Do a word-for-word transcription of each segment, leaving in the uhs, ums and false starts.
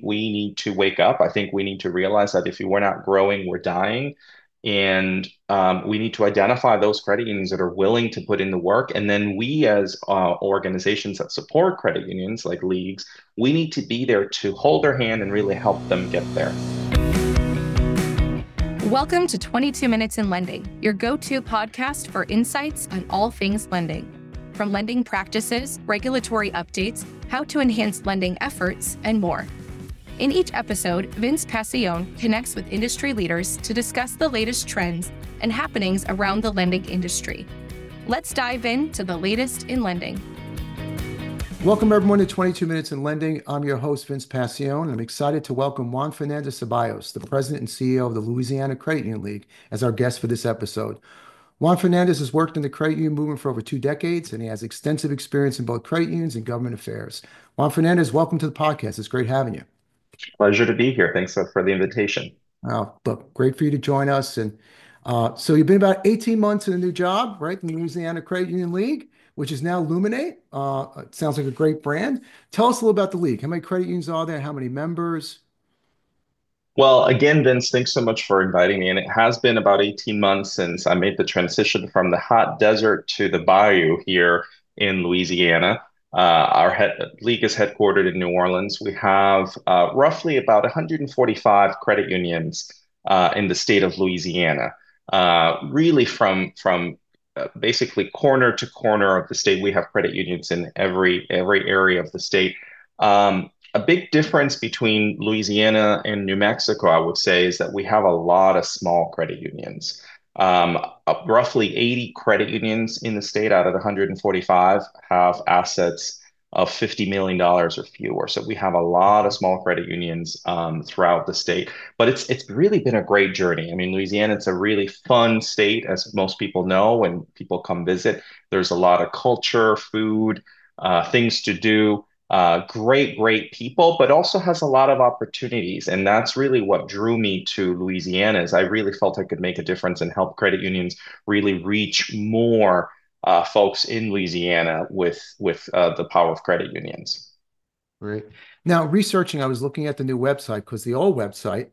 we need to wake up. I think we need to realize that if we're not growing, we're dying. And um, we need to identify those credit unions that are willing to put in the work. And then we, as uh, organizations that support credit unions, like leagues, we need to be there to hold their hand and really help them get there. Welcome to twenty-two Minutes in Lending, your go-to podcast for insights on all things lending. From lending practices, regulatory updates, how to enhance lending efforts, and more. In each episode, Vince Passione connects with industry leaders to discuss the latest trends and happenings around the lending industry. Let's dive into the latest in lending. Welcome everyone to twenty-two Minutes in Lending. I'm your host, Vince Passione, and I'm excited to welcome Juan Fernandez Ceballos, the president and C E O of the Louisiana Credit Union League, as our guest for this episode. Juan Fernandez has worked in the credit union movement for over two decades, and he has extensive experience in both credit unions and government affairs. Juan Fernandez, welcome to the podcast. It's great having you. Pleasure to be here. Thanks for the invitation. Oh, look, great for you to join us. And uh, so you've been about eighteen months in a new job, right, in the Louisiana Credit Union League, which is now Luminate. Uh, it sounds like a great brand. Tell us a little about the league. How many credit unions are there? How many members? Well, again, Vince, thanks so much for inviting me. And it has been about eighteen months since I made the transition from the hot desert to the bayou here in Louisiana. Uh, our head, league is headquartered in New Orleans. We have uh, roughly about one hundred forty-five credit unions uh, in the state of Louisiana. Uh, really, from from uh, basically corner to corner of the state, we have credit unions in every every area of the state. Um, a big difference between Louisiana and New Mexico, I would say, is that we have a lot of small credit unions. Um, uh, roughly eighty credit unions in the state out of the one hundred forty-five have assets of fifty million dollars or fewer. So we have a lot of small credit unions um, throughout the state. But it's it's really been a great journey. I mean, Louisiana, it's a really fun state, as most people know when people come visit. There's a lot of culture, food, uh, things to do, uh, great, great people, but also has a lot of opportunities. And that's really what drew me to Louisiana is I really felt I could make a difference and help credit unions really reach more uh, folks in Louisiana with with uh, the power of credit unions. Great. Now, researching, I was looking at the new website because the old website,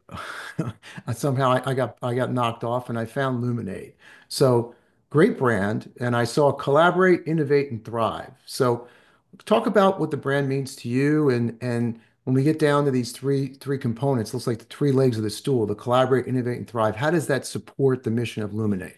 somehow I, I got I got knocked off and I found Luminate. So great brand. And I saw collaborate, innovate, and thrive. So talk about what the brand means to you and and when we get down to these three three components, looks like the three legs of the stool, the collaborate, innovate, and thrive. How does that support the mission of Luminate?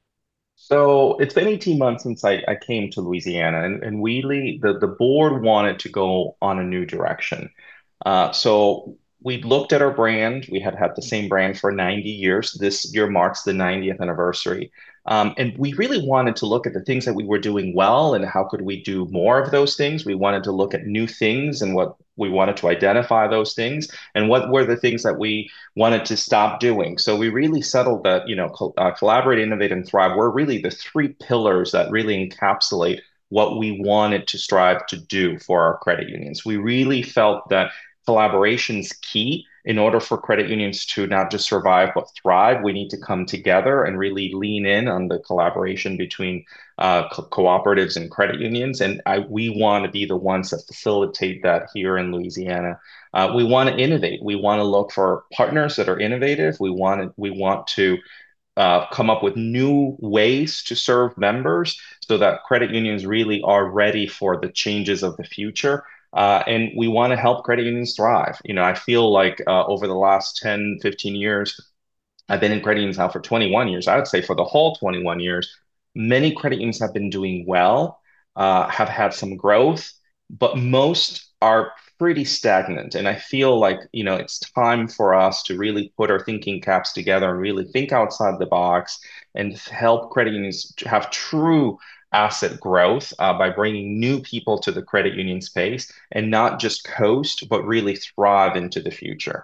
So it's been eighteen months since I, I came to Louisiana, and, and really the, the board wanted to go on a new direction. Uh, so we looked at our brand. We had had the same brand for ninety years. This year marks the ninetieth anniversary. Um, and we really wanted to look at the things that we were doing well and how could we do more of those things. We wanted to look at new things and what we wanted to identify those things and what were the things that we wanted to stop doing. So we really settled that, you know, co uh, collaborate, innovate, and thrive were really the three pillars that really encapsulate what we wanted to strive to do for our credit unions. We really felt that collaboration is key in order for credit unions to not just survive but thrive. We need to come together and really lean in on the collaboration between uh, co cooperatives and credit unions. And I, we want to be the ones that facilitate that here in Louisiana. Uh, we want to innovate. We want to look for partners that are innovative. We want to, we want to uh, come up with new ways to serve members so that credit unions really are ready for the changes of the future. Uh, and we want to help credit unions thrive. You know, I feel like uh, over the last ten, fifteen years, I've been in credit unions now for twenty-one years. I would say for the whole twenty-one years, many credit unions have been doing well, uh, have had some growth, but most are pretty stagnant. And I feel like, you know, it's time for us to really put our thinking caps together and really think outside the box and help credit unions have true asset growth uh, by bringing new people to the credit union space and not just coast, but really thrive into the future.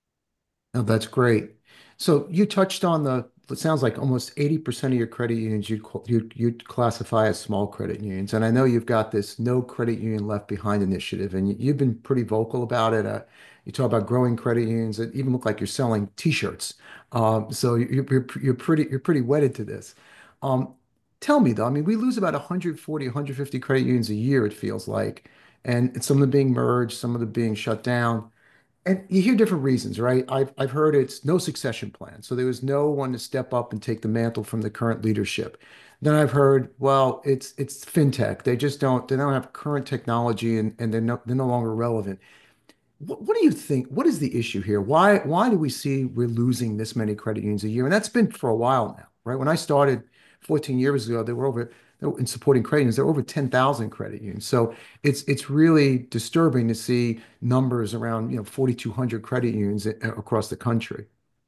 Oh, that's great. So you touched on the, it sounds like almost eighty percent of your credit unions you'd, cl- you'd, you'd classify as small credit unions. And I know you've got this No Credit Union Left Behind initiative, and you, you've been pretty vocal about it. Uh, you talk about growing credit unions. It even look like you're selling T-shirts. Um, so you- you're, you're pretty, you're pretty wedded to this. Um, Tell me though, I mean, we lose about one hundred forty, one hundred fifty credit unions a year, it feels like, and some of them being merged, some of them being shut down. And you hear different reasons, right? I've I've heard it's no succession plan. So there was no one to step up and take the mantle from the current leadership. Then I've heard, well, it's it's fintech. They just don't they don't have current technology and, and they're no they're no longer relevant. What, what do you think? What is the issue here? Why why do we see we're losing this many credit unions a year? And that's been for a while now, right? When I started fourteen years ago, there were over there were- in supporting credit unions, there were over ten thousand credit unions. So it's it's really disturbing to see numbers around, you know, forty-two hundred credit unions a- across the country.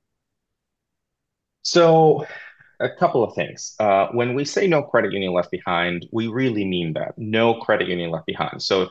So, a couple of things. Uh, when we say no credit union left behind, we really mean that. No credit union left behind. So,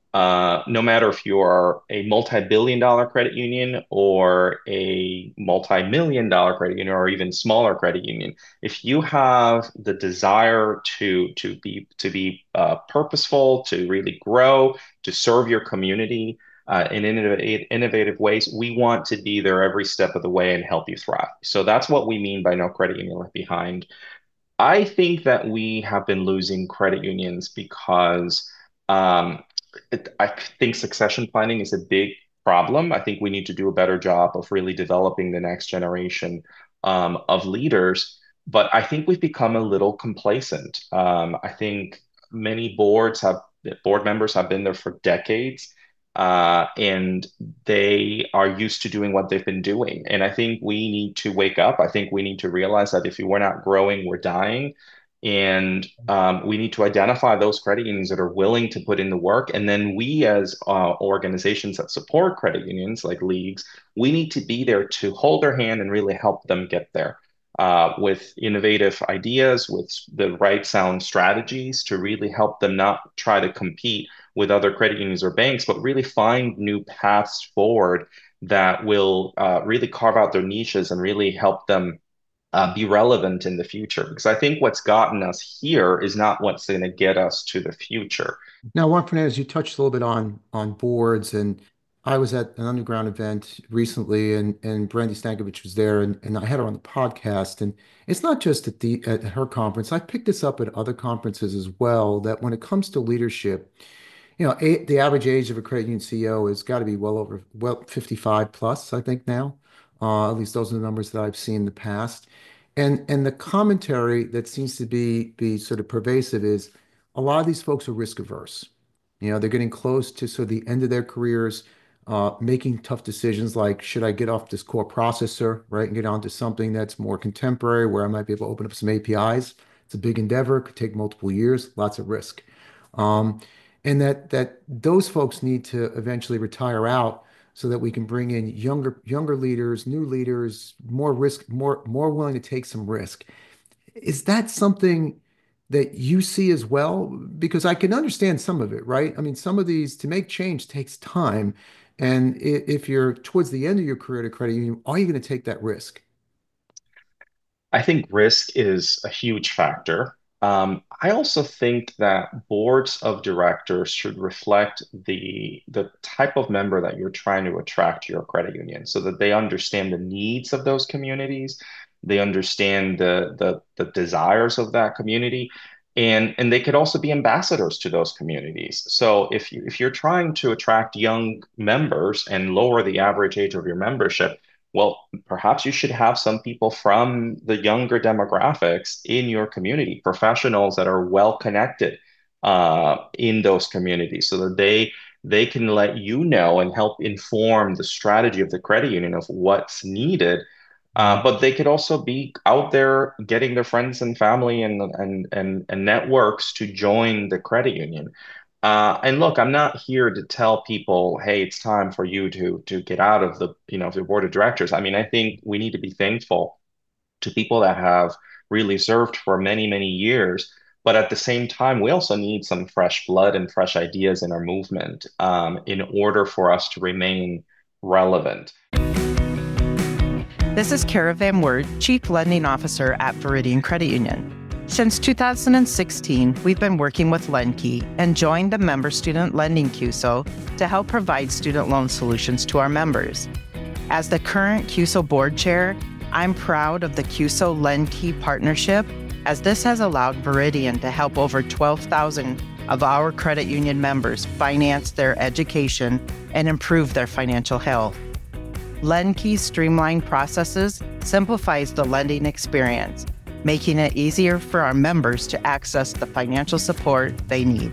uh, no matter if you're a multi-billion dollar credit union or a multi-million dollar credit union or even smaller credit union, if you have the desire to to be to be uh, purposeful, to really grow, to serve your community uh, in innovative, innovative ways, we want to be there every step of the way and help you thrive. So that's what we mean by no credit union left behind. I think that we have been losing credit unions because um, it, I think succession planning is a big problem. I think we need to do a better job of really developing the next generation um, of leaders. But I think we've become a little complacent. Um, I think many boards have board members have been there for decades, uh, and they are used to doing what they've been doing. And I think we need to wake up. I think we need to realize that if we're not growing, we're dying. And um, we need to identify those credit unions that are willing to put in the work. And then we, as uh, organizations that support credit unions, like leagues, we need to be there to hold their hand and really help them get there uh, with innovative ideas, with the right sound strategies to really help them not try to compete with other credit unions or banks, but really find new paths forward that will uh, really carve out their niches and really help them uh, be relevant in the future. Because I think what's gotten us here is not what's going to get us to the future. Now, Juan Fernandez, you touched a little bit on on boards, and I was at an underground event recently, and and Brandy Stankovic was there, and, and I had her on the podcast. And it's not just at the at her conference. I picked this up at other conferences as well. That when it comes to leadership, you know, a, the average age of a credit union C E O has got to be well over well fifty-five plus, I think now. Uh, at least those are the numbers that I've seen in the past. And and the commentary that seems to be be sort of pervasive is a lot of these folks are risk averse. You know, they're getting close to sort of the end of their careers, uh, making tough decisions like, should I get off this core processor, right, and get onto something that's more contemporary where I might be able to open up some A P Is. It's a big endeavor, could take multiple years, lots of risk. Um, and that that those folks need to eventually retire out so that we can bring in younger younger leaders, new leaders, more risk, more more willing to take some risk. Is that something that you see as well? Because I can understand some of it, right? I mean, some of these to make change takes time. And i- if you're towards the end of your career at a credit union, are you going to take that risk? I think risk is a huge factor. Um, I also think that boards of directors should reflect the the type of member that you're trying to attract to your credit union, so that they understand the needs of those communities, they understand the the, the desires of that community, and and they could also be ambassadors to those communities. So if you if you're trying to attract young members and lower the average age of your membership, well, perhaps you should have some people from the younger demographics in your community, professionals that are well connected uh, in those communities, so that they they can let you know and help inform the strategy of the credit union of what's needed. Uh, but they could also be out there getting their friends and family and and and, and networks to join the credit union. Uh, and look, I'm not here to tell people, hey, it's time for you to to get out of the, you know, the board of directors. I mean, I think we need to be thankful to people that have really served for many, many years. But at the same time, we also need some fresh blood and fresh ideas in our movement um, in order for us to remain relevant. This is Kara Van Wert, Chief Lending Officer at Veridian Credit Union. Since two thousand sixteen, we've been working with LendKey and joined the Member Student Lending C U S O to help provide student loan solutions to our members. As the current C U S O board chair, I'm proud of the C U S O LendKey partnership, as this has allowed Veridian to help over twelve thousand of our credit union members finance their education and improve their financial health. LendKey's streamlined processes simplifies the lending experience, making it easier for our members to access the financial support they need.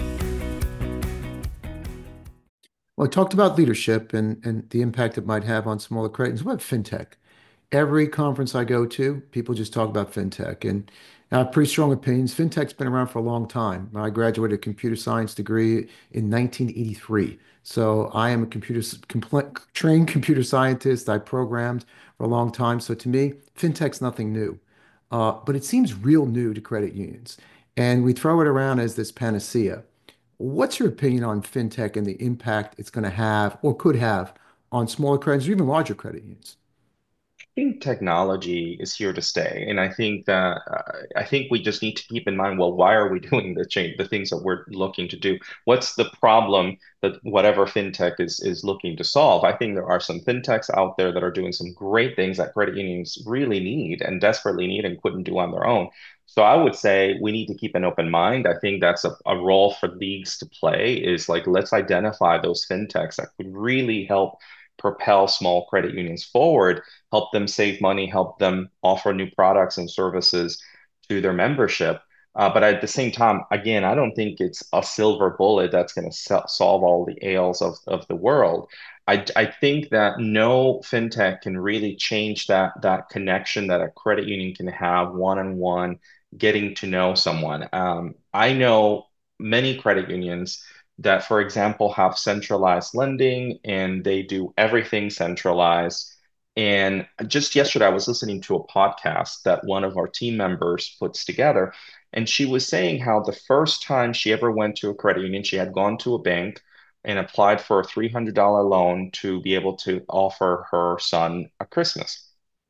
Well, I talked about leadership and, and the impact it might have on smaller credit unions. What about fintech? Every conference I go to, people just talk about fintech, and I have pretty strong opinions. Fintech's been around for a long time. I graduated a computer science degree in nineteen eighty-three. So I am a computer compl trained computer scientist. I programmed for a long time. So to me, fintech's nothing new. Uh, but it seems real new to credit unions. And we throw it around as this panacea. What's your opinion on fintech and the impact it's going to have or could have on smaller credits or even larger credit unions? Think technology is here to stay, and I think that uh, I think we just need to keep in mind, well, why are we doing the change, the things that we're looking to do? What's the problem that whatever fintech is is looking to solve? I think there are some fintechs out there that are doing some great things that credit unions really need and desperately need and couldn't do on their own. So I would say we need to keep an open mind. I think that's a, a role for leagues to play is like let's identify those fintechs that could really help propel small credit unions forward, help them save money, help them offer new products and services to their membership. Uh, but at the same time, again, I don't think it's a silver bullet that's going to so- solve all the ails of, of the world. I, I think that no fintech can really change that that connection that a credit union can have one on one, getting to know someone. Um, I know many credit unions that, for example, have centralized lending and they do everything centralized. And just yesterday, I was listening to a podcast that one of our team members puts together. And she was saying how the first time she ever went to a credit union, she had gone to a bank and applied for a three hundred dollars loan to be able to offer her son a Christmas.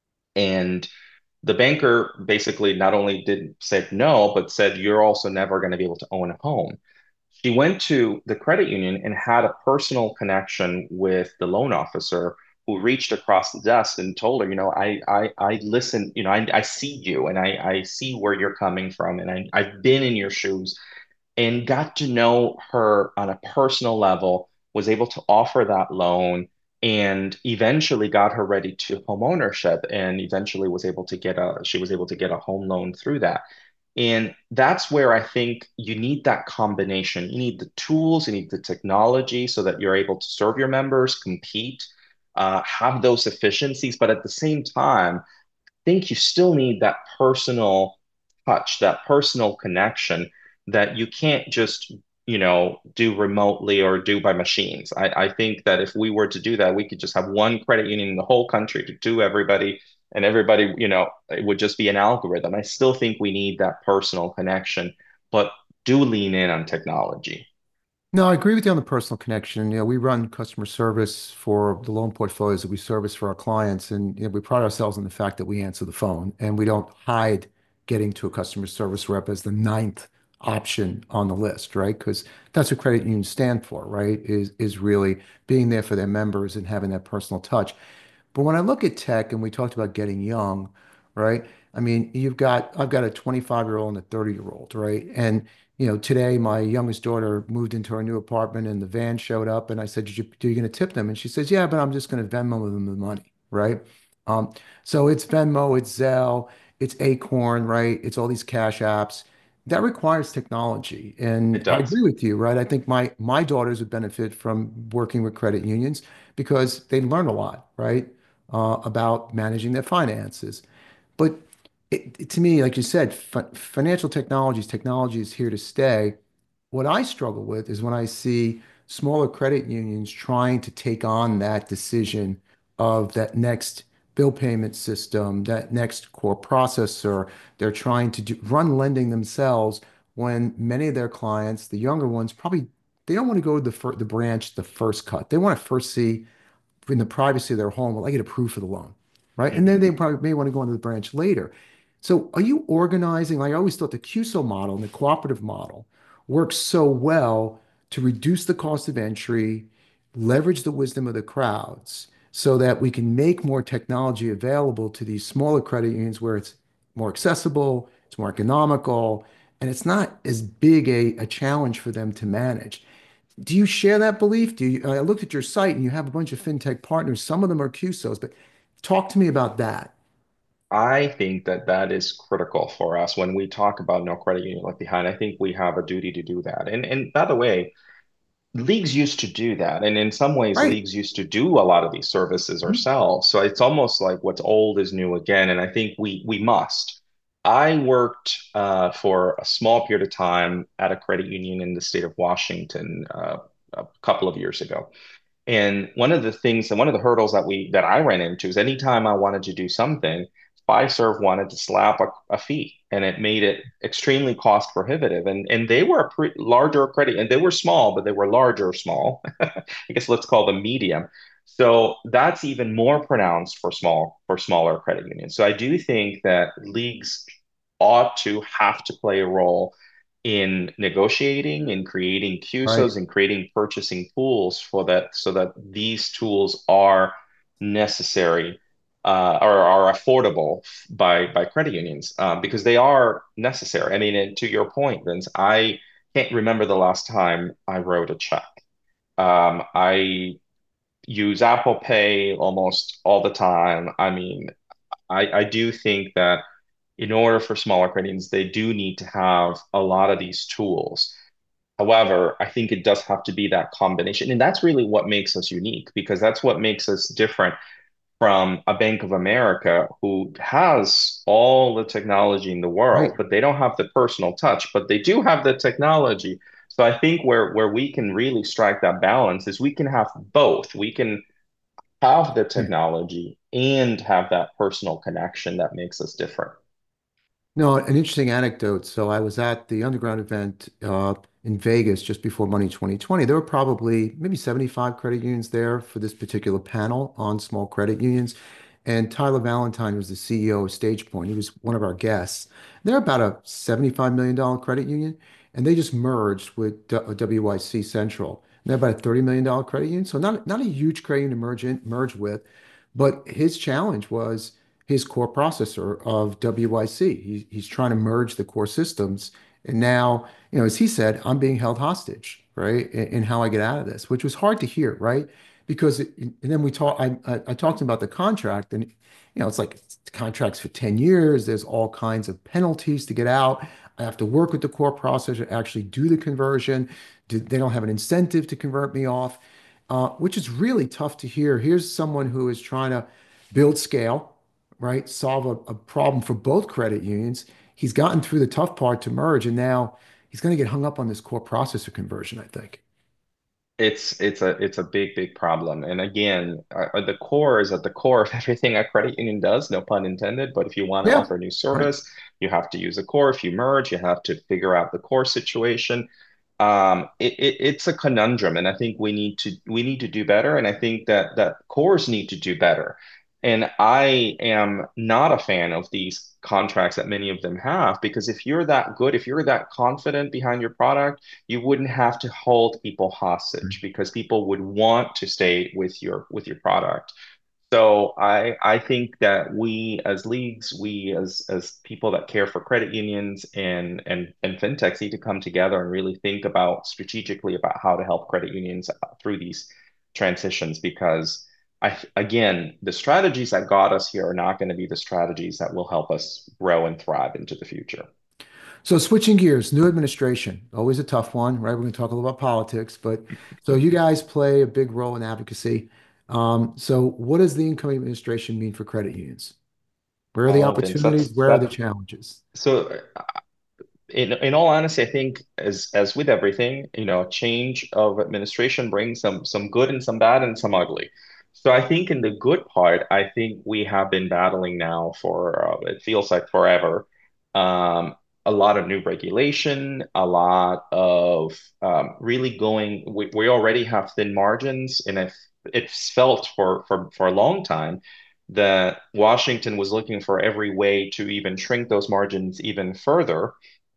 And the banker basically not only did said no, but said, you're also never going to be able to own a home. She went to the credit union and had a personal connection with the loan officer who reached across the desk and told her, you know, I I I listen, you know, I, I see you and I, I see where you're coming from and I, I've been in your shoes and got to know her on a personal level, was able to offer that loan and eventually got her ready to home ownership and eventually was able to get a she was able to get a home loan through that. And that's where I think you need that combination. You need the tools, you need the technology so that you're able to serve your members, compete, uh, have those efficiencies. But at the same time, I think you still need that personal touch, that personal connection that you can't just, you know, do remotely or do by machines. I, I think that if we were to do that, we could just have one credit union in the whole country to do everybody and everybody, you know, it would just be an algorithm. I still think we need that personal connection, but do lean in on technology. No, I agree with you on the personal connection. You know, we run customer service for the loan portfolios that we service for our clients, and you know, we pride ourselves on the fact that we answer the phone and we don't hide getting to a customer service rep as the ninth option on the list, right? Because that's what credit unions stand for, right? Is is really being there for their members and having that personal touch. But when I look at tech and we talked about getting young, right? I mean, you've got, I've got a twenty-five year old and a thirty year old, right? And, you know, today my youngest daughter moved into her new apartment and the van showed up and I said, Did you, are you going to tip them? And she says, yeah, but I'm just going to Venmo them the money, right? Um, so it's Venmo, it's Zelle, it's Acorn, right? It's all these cash apps. That requires technology. It And I does. agree with you, right? I think my my daughters would benefit from working with credit unions because they learn a lot, right? Uh, about managing their finances. But it, it- to me, like you said, fi financial technologies, technology is here to stay. What I struggle with is when I see smaller credit unions trying to take on that decision of that next bill payment system, that next core processor. They're trying to do, run lending themselves when many of their clients, the younger ones, probably they don't want to go to the fir the branch the first cut. They want to first see in the privacy of their home, will I get approved for the loan? Right. And then Mhm. they probably may want to go into the branch later. So are you organizing? Like I always thought the Q S O model and the cooperative model works so well to reduce the cost of entry, leverage the wisdom of the crowds so that we can make more technology available to these smaller credit unions where it's more accessible, it's more economical, and it's not as big a, a challenge for them to manage. Do you share that belief? Do you, I looked at your site and you have a bunch of fintech partners. Some of them are Q S Os, but talk to me about that. I think that that is critical for us when we talk about no credit union left behind. I think we have a duty to do that. And and by the way, leagues used to do that. And in some ways, Right. leagues used to do a lot of these services Mhm. ourselves. So it's almost like what's old is new again. And I think we we must. I worked uh, for a small period of time at a credit union in the state of Washington uh, a couple of years ago. And one of the things and one of the hurdles that we that I ran into is anytime I wanted to do something, Fiserv wanted to slap a, a fee, and it made it extremely cost prohibitive. And and they were a pre larger credit, and they were small, but they were larger small. I guess let's call them medium. So that's even more pronounced for small for smaller credit unions. So I do think that leagues ought to have to play a role in negotiating and creating Q S Os Right. and creating purchasing pools for that so that these tools are necessary uh, or are affordable by by credit unions um, because they are necessary. I mean, and to your point, Vince, I can't remember the last time I wrote a check. Um, I use Apple Pay almost all the time. I mean, I, I do think that in order for smaller credit unions, they do need to have a lot of these tools. However, I think it does have to be that combination. And that's really what makes us unique because that's what makes us different from a Bank of America who has all the technology in the world, Right. but they don't have the personal touch, but they do have the technology. So I think where where we can really strike that balance is we can have both. We can have the Yeah. technology and have that personal connection that makes us different. No, an interesting anecdote. So I was at the underground event uh, in Vegas just before Money twenty twenty. There were probably maybe seventy-five credit unions there for this particular panel on small credit unions. And Tyler Valentine was the C E O of StagePoint. He was one of our guests. They're about a seventy-five million dollars credit union, and they just merged with D- W Y C Central. And they're about a thirty million dollars credit union. So not, not a huge credit union to merge in, merge with. But his challenge was his core processor of W Y C. He, he's trying to merge the core systems. And now, you know, as he said, I'm being held hostage, right? In, in how I get out of this, which was hard to hear, right? Because it, and then we talk, I, I, I talked to him about the contract, and you know, it's like it's contracts for ten years. There's all kinds of penalties to get out. I have to work with the core processor to actually do the conversion. Do, they don't have an incentive to convert me off, uh, which is really tough to hear. Here's someone who is trying to build scale, right? Solve a, a problem for both credit unions. He's gotten through the tough part to merge, and now he's going to get hung up on this core processor conversion, I think. It's it's a it's a big big problem. And again, uh, the core is at the core of everything a credit union does, no pun intended. But if you want to Yeah, offer a new right. service, you have to use a core. If you merge, you have to figure out the core situation. Um, it, it it's a conundrum, and I think we need to we need to do better. And I think that that cores need to do better. And I am not a fan of these contracts that many of them have because if you're that good, if you're that confident behind your product you wouldn't have to hold people hostage because people would want to stay with your with your product. So I I think that we as leagues, we as as people that care for credit unions and and and fintechs need to come together and really think about strategically about how to help credit unions through these transitions because I again, the strategies that got us here are not going to be the strategies that will help us grow and thrive into the future. So switching gears, new administration, always a tough one, right? We're going to talk a little about politics, but so you guys play a big role in advocacy. Um, so what does the incoming administration mean for credit unions? Where are the Oh, Vince, opportunities? that's Where are the that. challenges? So in in all honesty, I think as as with everything, you know, change of administration brings some some good and some bad and some ugly. So I think in the good part, I think we have been battling now for uh, it feels like forever. Um, a lot of new regulation, a lot of um, really going. We, we already have thin margins, and if it's felt for for for a long time that Washington was looking for every way to even shrink those margins even further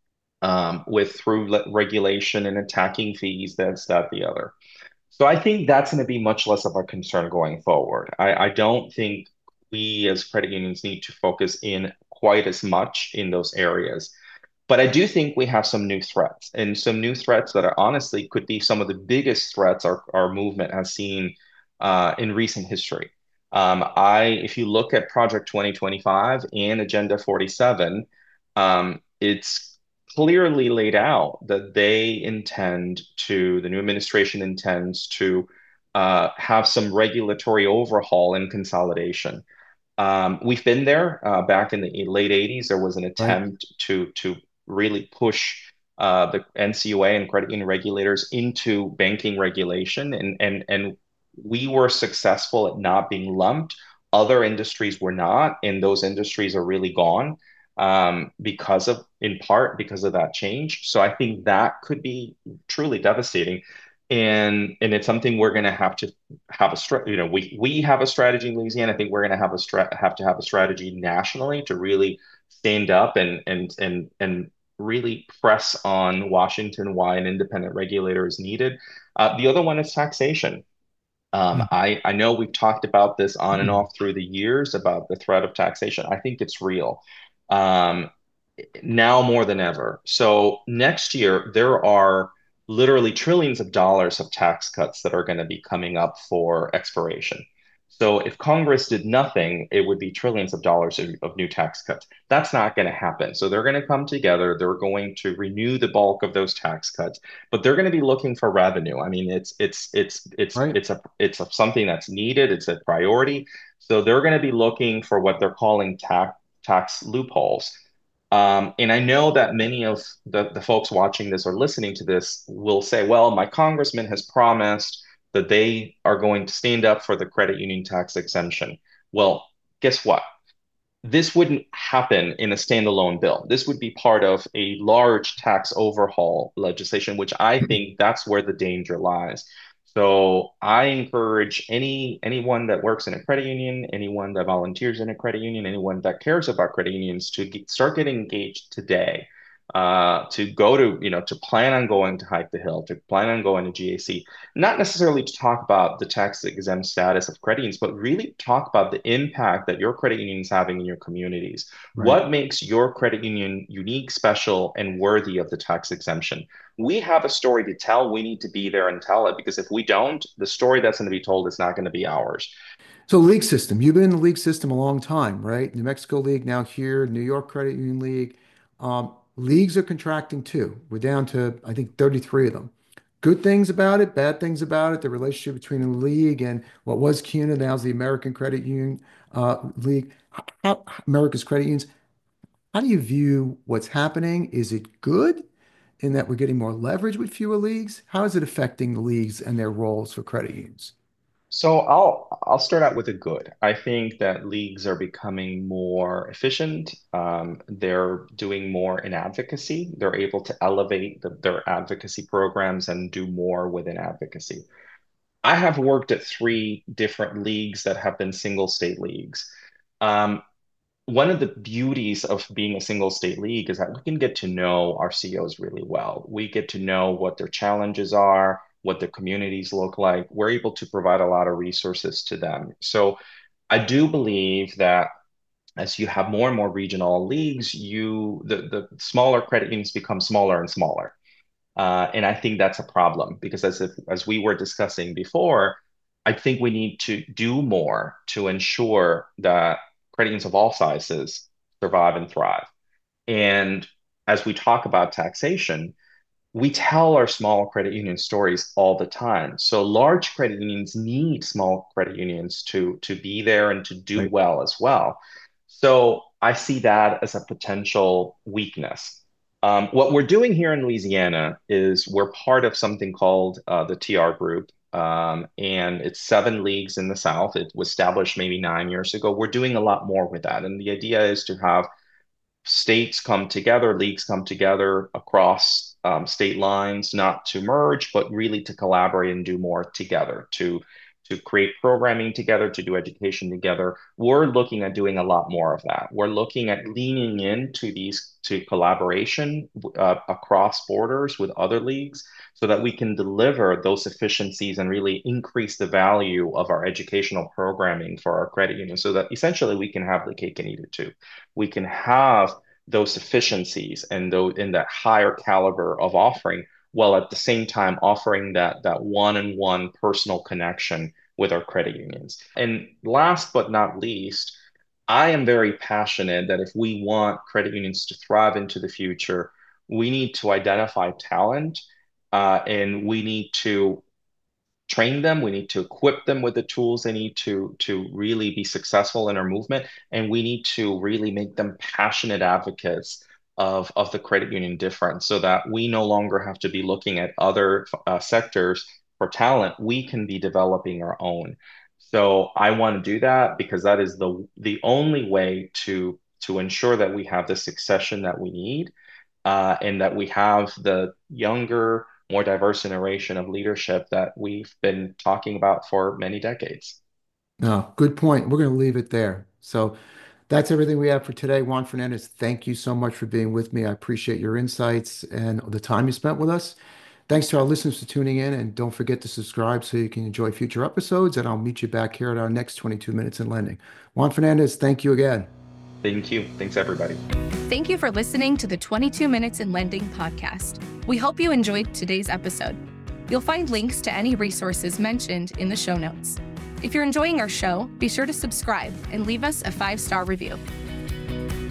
um, with through le- regulation and attacking fees, that's that, the other. So I think that's going to be much less of a concern going forward. I, I don't think we as credit unions need to focus in quite as much in those areas. But I do think we have some new threats, and some new threats that are honestly could be some of the biggest threats our, our movement has seen uh, in recent history. Um, I, if you look at Project twenty twenty-five and Agenda forty-seven, um, it's clearly laid out that they intend to, the new administration intends to uh, have some regulatory overhaul and consolidation. Um, we've been there uh, back in the late eighties. There was an Right. attempt to to really push uh, the N C U A and credit union regulators into banking regulation, and and and we were successful at not being lumped. Other industries were not, and those industries are really gone um, because of, in part, because of that change. So I think that could be truly devastating. And and it's something we're going to have to have a strat, you know, we we have a strategy in Louisiana. I think we're going to have a strat have to have a strategy nationally to really stand up and and and and really press on Washington why an independent regulator is needed. Uh, the other one is taxation. Um, I I know we've talked about this on and Mhm. off through the years about the threat of taxation. I think it's real. Um, Now more than ever. So next year, there are literally trillions of dollars of tax cuts that are going to be coming up for expiration. So if Congress did nothing, it would be trillions of dollars of, of new tax cuts. That's not going to happen. So they're going to come together. They're going to renew the bulk of those tax cuts, but they're going to be looking for revenue. I mean, it's it's it's it's Right. it's a it's a, something that's needed. It's a priority. So they're going to be looking for what they're calling tax tax loopholes. Um, and I know that many of the, the folks watching this or listening to this will say, well, my congressman has promised that they are going to stand up for the credit union tax exemption. Well, guess what? This wouldn't happen in a standalone bill. This would be part of a large tax overhaul legislation, which I think that's where the danger lies. So I encourage any anyone that works in a credit union, anyone that volunteers in a credit union, anyone that cares about credit unions to get, start getting engaged today. Uh, to go to, you know, to plan on going to Hike the Hill, to plan on going to G A C, not necessarily to talk about the tax exempt status of credit unions, but really talk about the impact that your credit union is having in your communities. Right. What makes your credit union unique, special, and worthy of the tax exemption? We have a story to tell. We need to be there and tell it, because if we don't, the story that's going to be told is not going to be ours. So league system, you've been in the league system a long time, right? New Mexico League, now here, New York Credit Union League. Um, leagues are contracting too. We're down to, I think, thirty-three of them. Good things about it, bad things about it, the relationship between the league and what was CUNA, now is the American Credit Union uh, League. How, America's Credit Unions. How do you view what's happening? Is it good in that we're getting more leverage with fewer leagues? How is it affecting the leagues and their roles for credit unions? So I'll I'll start out with a good. I think that leagues are becoming more efficient. Um, they're doing more in advocacy. They're able to elevate the, their advocacy programs and do more within advocacy. I have worked at three different leagues that have been single state leagues. Um, One of the beauties of being a single state league is that we can get to know our C E Os really well. We get to know what their challenges are, what their communities look like. We're able to provide a lot of resources to them. So I do believe that as you have more and more regional leagues, you the, the smaller credit unions become smaller and smaller. Uh, and I think that's a problem, because as if, as we were discussing before, I think we need to do more to ensure that credit unions of all sizes survive and thrive. And as we talk about taxation, we tell our small credit union stories all the time. So large credit unions need small credit unions to to be there and to do Right. well as well. So I see that as a potential weakness. Um, what we're doing here in Louisiana is we're part of something called uh, the T R Group, um, and it's seven leagues in the South. It was established maybe nine years ago. We're doing a lot more with that, and the idea is to have states come together, leagues come together across um, state lines, not to merge, but really to collaborate and do more together, to to create programming together, to do education together. We're looking at doing a lot more of that. We're looking at leaning into these to collaboration uh, across borders with other leagues so that we can deliver those efficiencies and really increase the value of our educational programming for our credit union so that essentially we can have the cake and eat it too. We can have those efficiencies and those in that higher caliber of offering, while at the same time offering that that one-on-one personal connection with our credit unions. And last but not least, I am very passionate that if we want credit unions to thrive into the future, we need to identify talent, uh, and we need to train them. We need to equip them with the tools they need to to really be successful in our movement, and we need to really make them passionate advocates of of the credit union difference, so that we no longer have to be looking at other uh, sectors for talent. We can be developing our own. So I want to do that because that is the the only way to to ensure that we have the succession that we need, uh, and that we have the younger, more diverse generation of leadership that we've been talking about for many decades. No, good point. We're going to leave it there. So that's everything we have for today. Juan Fernandez, thank you so much for being with me. I appreciate your insights and the time you spent with us. Thanks to our listeners for tuning in, and don't forget to subscribe so you can enjoy future episodes, and I'll meet you back here at our next twenty-two Minutes in Lending. Juan Fernandez, thank you again. Thank you. Thanks, everybody. Thank you for listening to the twenty-two Minutes in Lending podcast. We hope you enjoyed today's episode. You'll find links to any resources mentioned in the show notes. If you're enjoying our show, be sure to subscribe and leave us a five-star review.